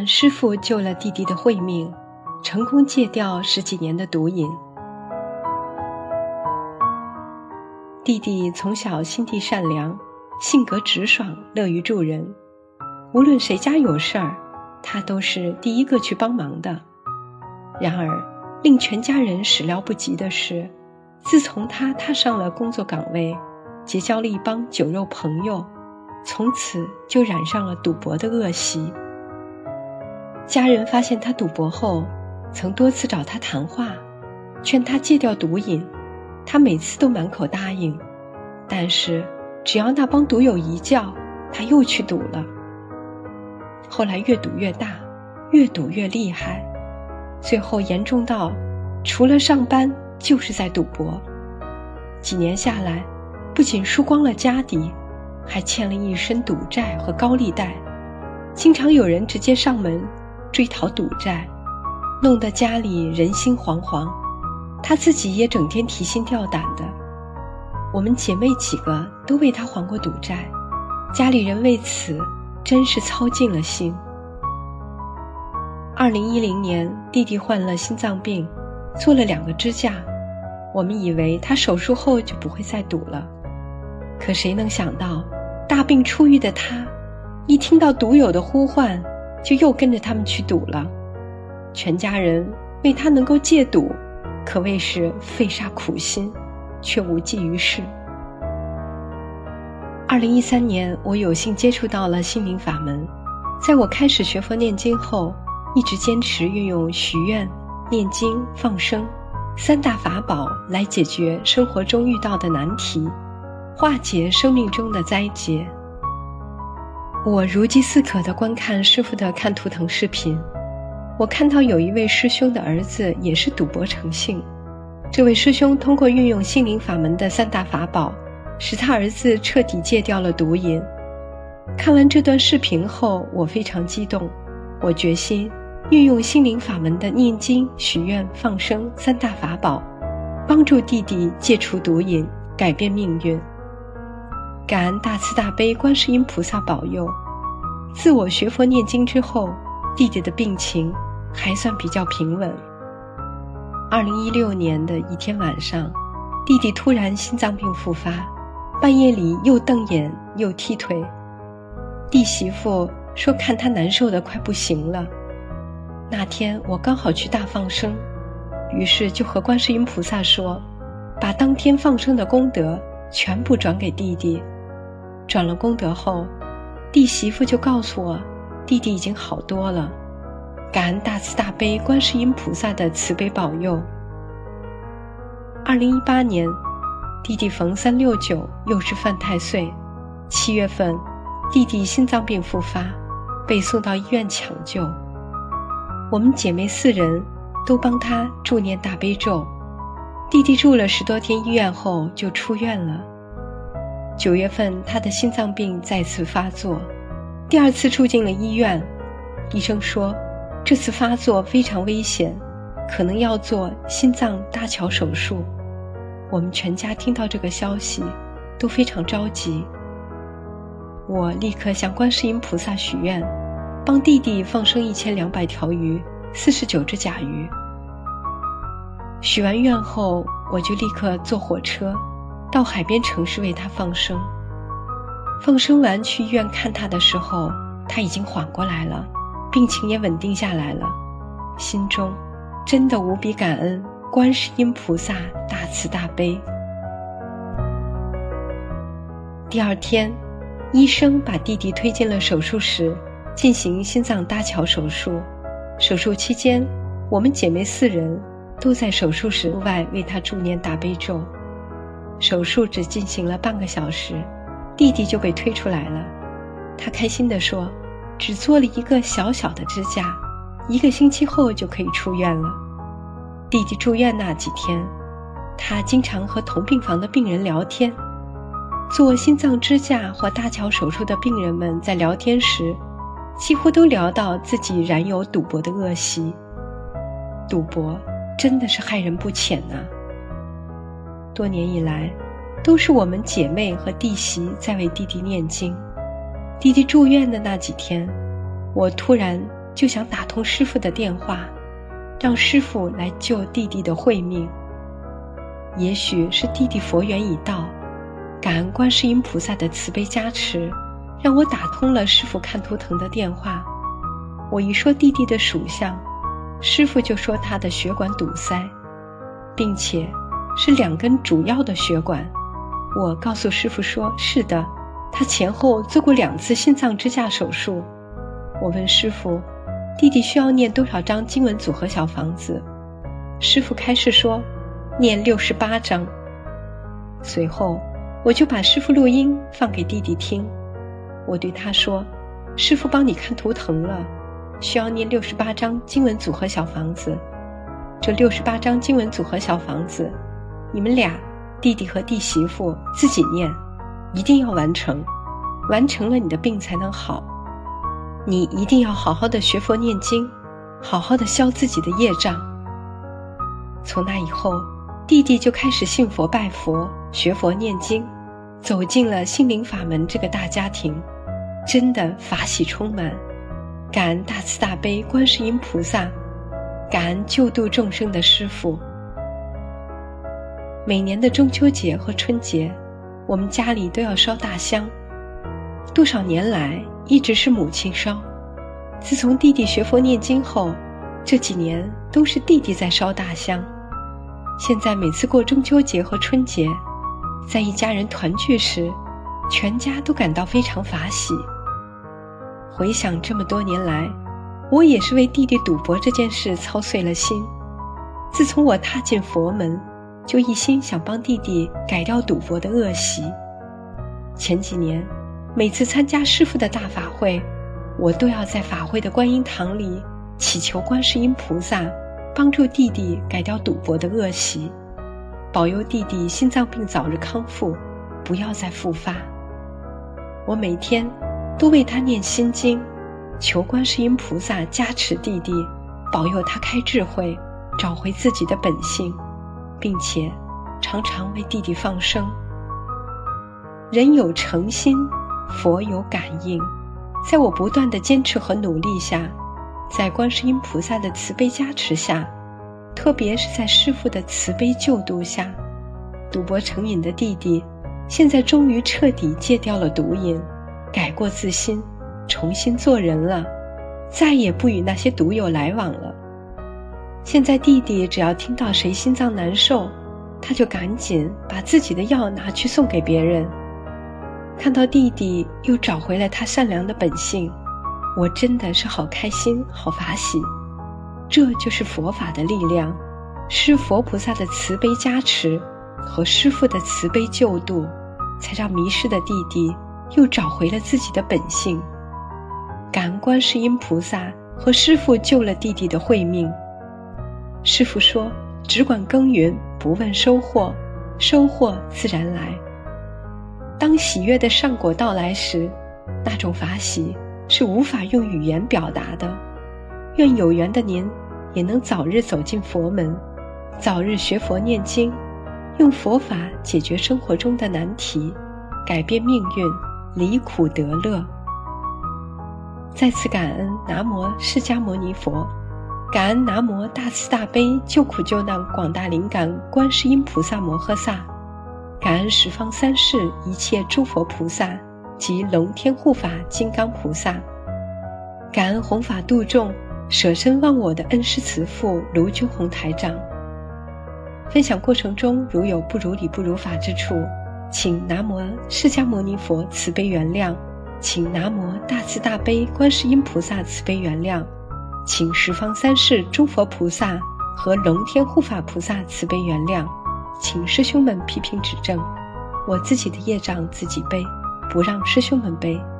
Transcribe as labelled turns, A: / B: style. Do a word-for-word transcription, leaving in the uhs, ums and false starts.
A: 师父救了弟弟的慧命，成功戒掉十几年的毒瘾。弟弟从小心地善良，性格直爽，乐于助人，无论谁家有事儿，他都是第一个去帮忙的。然而令全家人始料不及的是，自从他踏上了工作岗位，结交了一帮酒肉朋友，从此就染上了赌博的恶习。家人发现他赌博后，曾多次找他谈话，劝他戒掉毒瘾，他每次都满口答应，但是只要那帮赌友一叫，他又去赌了。后来越赌越大，越赌越厉害，最后严重到除了上班就是在赌博。几年下来，不仅输光了家底，还欠了一身赌债和高利贷，经常有人直接上门追讨赌债，弄得家里人心惶惶，他自己也整天提心吊胆的。我们姐妹几个都为他还过赌债，家里人为此真是操尽了心。二零一零年，弟弟患了心脏病，做了两个支架，我们以为他手术后就不会再赌了，可谁能想到，大病初愈的他，一听到赌友的呼唤，就又跟着他们去赌了。全家人为他能够戒赌，可谓是费煞苦心，却无济于事。二零一三年，我有幸接触到了心灵法门。在我开始学佛念经后，一直坚持运用许愿、念经、放生三大法宝来解决生活中遇到的难题，化解生命中的灾劫。我如饥似渴地观看师父的看图腾视频，我看到有一位师兄的儿子也是赌博成性。这位师兄通过运用心灵法门的三大法宝，使他儿子彻底戒掉了毒瘾。看完这段视频后，我非常激动，我决心运用心灵法门的念经、许愿、放生三大法宝，帮助弟弟戒除毒瘾，改变命运。感恩大慈大悲观世音菩萨保佑，自我学佛念经之后，弟弟的病情还算比较平稳。二零一六年的一天晚上，弟弟突然心脏病复发，半夜里又瞪眼又踢腿。弟媳妇说看他难受得快不行了。那天我刚好去大放生，于是就和观世音菩萨说，把当天放生的功德全部转给弟弟。转了功德后，弟媳妇就告诉我，弟弟已经好多了。感恩大慈大悲观世音菩萨的慈悲保佑。二零一八年，弟弟逢三六九又是犯太岁，七月份，弟弟心脏病复发，被送到医院抢救。我们姐妹四人都帮他助念大悲咒。弟弟住了十多天医院后就出院了。九月份，他的心脏病再次发作，第二次住进了医院。医生说，这次发作非常危险，可能要做心脏搭桥手术。我们全家听到这个消息都非常着急。我立刻向观世音菩萨许愿，帮弟弟放生一千两百条鱼，四十九只甲鱼。许完愿后，我就立刻坐火车到海边城市为他放生。放生完去医院看他的时候，他已经缓过来了，病情也稳定下来了，心中真的无比感恩观世音菩萨大慈大悲。第二天，医生把弟弟推进了手术室，进行心脏搭桥手术。手术期间，我们姐妹四人都在手术室外为他助念大悲咒。手术只进行了半个小时，弟弟就被推出来了。他开心地说，只做了一个小小的支架，一个星期后就可以出院了。弟弟住院那几天，他经常和同病房的病人聊天。做心脏支架或搭桥手术的病人们在聊天时，几乎都聊到自己染有赌博的恶习。赌博真的是害人不浅啊。多年以来，都是我们姐妹和弟媳在为弟弟念经。弟弟住院的那几天，我突然就想打通师父的电话，让师父来救弟弟的慧命。也许是弟弟佛缘已到，感恩观世音菩萨的慈悲加持，让我打通了师父看图腾的电话。我一说弟弟的属相，师父就说他的血管堵塞，并且是两根主要的血管。我告诉师父说，是的，他前后做过两次心脏支架手术。我问师父，弟弟需要念多少张经文组合小房子？师父开示说，念六十八章。随后我就把师父录音放给弟弟听。我对他说，师父帮你看图腾了，需要念六十八张经文组合小房子。这六十八张经文组合小房子，你们俩弟弟和弟媳妇自己念，一定要完成，完成了你的病才能好。你一定要好好的学佛念经，好好的消自己的业障。从那以后，弟弟就开始信佛拜佛，学佛念经，走进了心灵法门这个大家庭，真的法喜充满。感恩大慈大悲观世音菩萨，感恩救度众生的师父。每年的中秋节和春节，我们家里都要烧大香，多少年来一直是母亲烧。自从弟弟学佛念经后，这几年都是弟弟在烧大香。现在每次过中秋节和春节，在一家人团聚时，全家都感到非常法喜。回想这么多年来，我也是为弟弟赌博这件事操碎了心。自从我踏进佛门，就一心想帮弟弟改掉赌博的恶习。前几年每次参加师父的大法会，我都要在法会的观音堂里祈求观世音菩萨帮助弟弟改掉赌博的恶习，保佑弟弟心脏病早日康复，不要再复发。我每天都为他念心经，求观世音菩萨加持弟弟，保佑他开智慧，找回自己的本性，并且常常为弟弟放生。人有诚心，佛有感应。在我不断的坚持和努力下，在观世音菩萨的慈悲加持下，特别是在师父的慈悲救度下，赌博成瘾的弟弟现在终于彻底戒掉了毒瘾，改过自新，重新做人了，再也不与那些毒友来往了。现在弟弟只要听到谁心脏难受，他就赶紧把自己的药拿去送给别人。看到弟弟又找回了他善良的本性，我真的是好开心，好法喜。这就是佛法的力量，是佛菩萨的慈悲加持和师父的慈悲救度，才让迷失的弟弟又找回了自己的本性。感恩观世音菩萨和师父救了弟弟的慧命。师父说，只管耕耘，不问收获，收获自然来。当喜悦的上果到来时，那种法喜是无法用语言表达的。愿有缘的您也能早日走进佛门，早日学佛念经，用佛法解决生活中的难题，改变命运，离苦得乐。再次感恩南无释迦牟尼佛，感恩南无大慈大悲救苦救难广大灵感观世音菩萨摩诃萨，感恩十方三世一切诸佛菩萨及龙天护法金刚菩萨，感恩弘法度众舍身忘我的恩师慈父卢军宏台长。分享过程中如有不如理不如法之处，请南无释迦牟尼佛慈悲原谅，请南无大慈大悲观世音菩萨慈悲原谅，请十方三世诸佛菩萨和龙天护法菩萨慈悲原谅，请师兄们批评指正。我自己的业障自己背，不让师兄们背。